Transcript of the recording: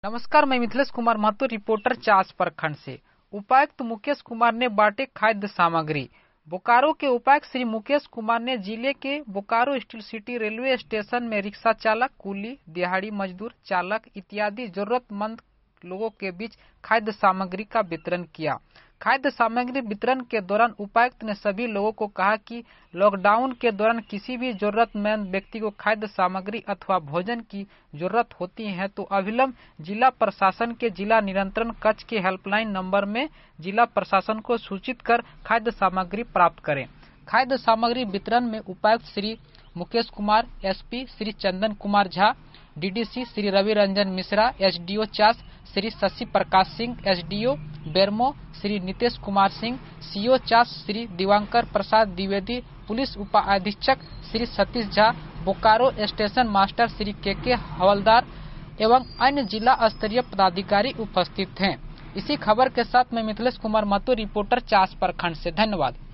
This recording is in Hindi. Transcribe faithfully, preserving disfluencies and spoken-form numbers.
नमस्कार, मैं मिथिलेश कुमार महतो, रिपोर्टर चास प्रखंड से। उपायुक्त मुकेश कुमार ने बांटे खाद्य सामग्री। बोकारो के उपायुक्त श्री मुकेश कुमार ने जिले के Bokaro steel city railway station में रिक्शा चालक, कुली, दिहाड़ी मजदूर, चालक इत्यादि जरूरतमंद लोगों के बीच खाद्य सामग्री का वितरण किया। खाद्य सामग्री वितरण के दौरान उपायुक्त ने सभी लोगों को कहा कि लॉकडाउन के दौरान किसी भी जरूरतमंद व्यक्ति को खाद्य सामग्री अथवा भोजन की जरूरत होती है तो अविलंब जिला प्रशासन के जिला नियंत्रण कक्ष के हेल्पलाइन नंबर में जिला प्रशासन को सूचित कर खाद्य सामग्री प्राप्त करें। खाद्य सामग्री वितरण में उपायुक्त Shri Mukesh Kumar, SP Shri Chandan Kumar Jha, DDC Shri Ravi Ranjan Mishra, SDO Chas Shri Shashi Prakash Singh, SDO Bermo Shri Nitesh Kumar Singh, CO Chas Shri Diwankar Prasad Dwivedi, police उपाधीक्षक Shri Satish Jha, Bokaro station master Shri K K हवलदार एवं अन्य जिला स्तरीय पदाधिकारी उपस्थित हैं। इसी खबर के साथ मैं मिथिलेश कुमार महतो, रिपोर्टर चास प्रखंड से। धन्यवाद।